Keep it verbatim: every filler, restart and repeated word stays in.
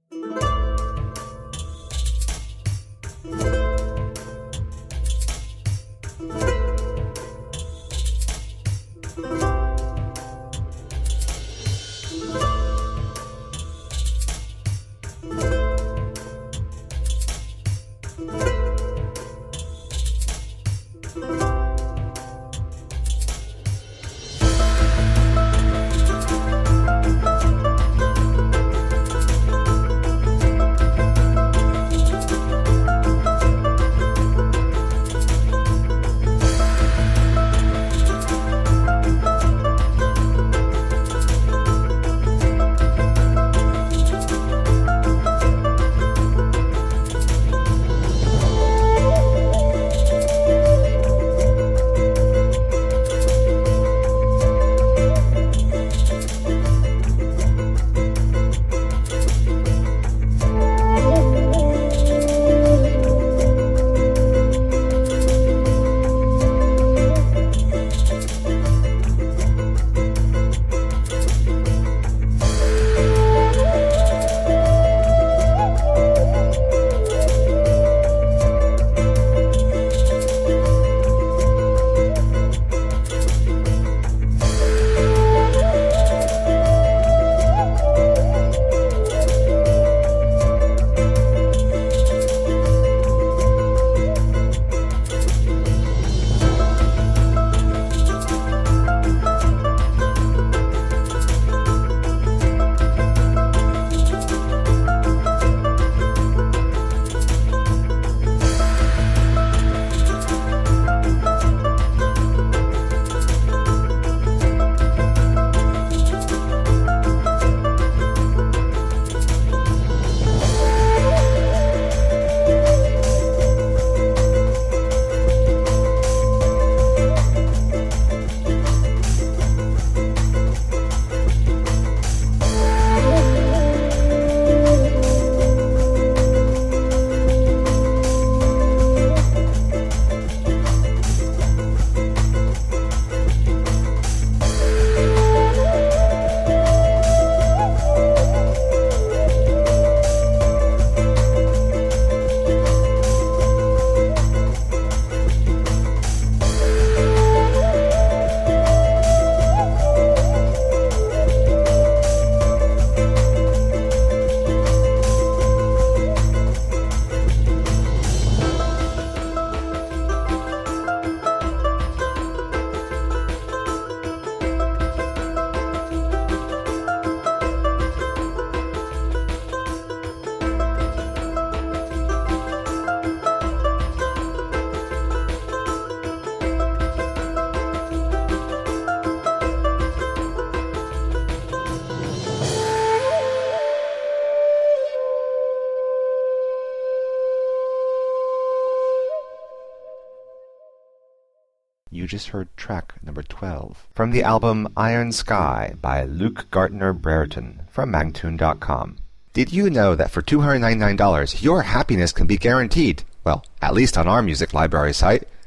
You just heard track number twelve from the album Iron Sky by Luke Gartner Brereton from Mangtune dot com. Did you know that for two hundred ninety-nine dollars your happiness can be guaranteed? Well, at least on our music library site.